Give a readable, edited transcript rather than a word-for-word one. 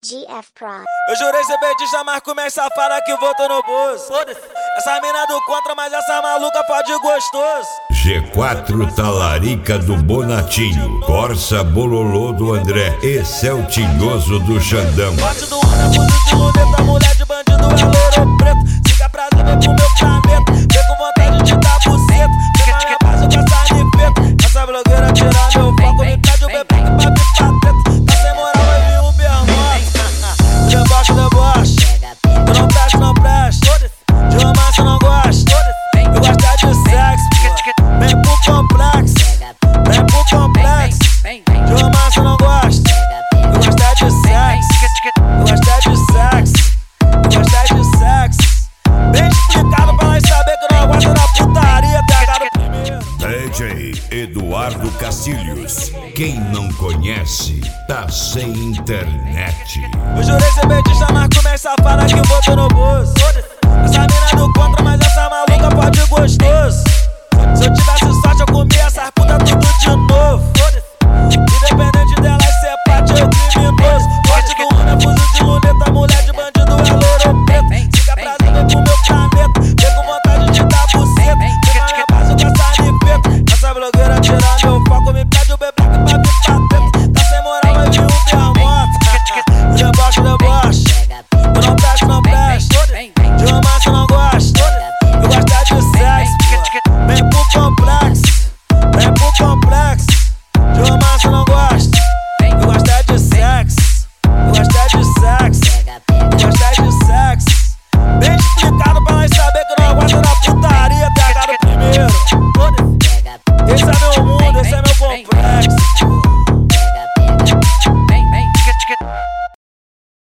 GF Pro. Eu jurei ser petista, mas comer safada que voltou no bolso. Essa mina do contra, mas essa maluca pode gostoso. G4 Talarica do Bonatinho, Corsa Bololô do André, esse é o Tinhoso do Xandão. Forte do Ana, de luneta, mulher de bandido é louro preto. Fica pra dentro pro meu planeta, vem com vontade de dar buceta. Vem na minha base com essa nipeta. Essa blogueira tira meu foco, me pede o bebê pra vir pra dentro. Tá sem moral, vai vir um bermoto. Deboche, deboche, tu não presta, não presta. De romance eu não gosto, eu gosto é de sexo. Vem pro complexo, vem pro complexo. De romance eu não gosto, eu gosto é de sexo. Eu gosto é de sexo, eu gosto é de sexo. Bem explicado pra nós saber que eu não gosto da putaria, pegado primeiro. DJ Eduardo Cacilhos, quem não conhece, tá sem internet. Eu jurei ser petista, mas comer safada que voltou no bolso. Essa mina do contra, mas essa maluca pode gostoso. Se eu tivesse sorte, eu comia essas putas tudo de novo. Independente delas ser parte, eu criminoso.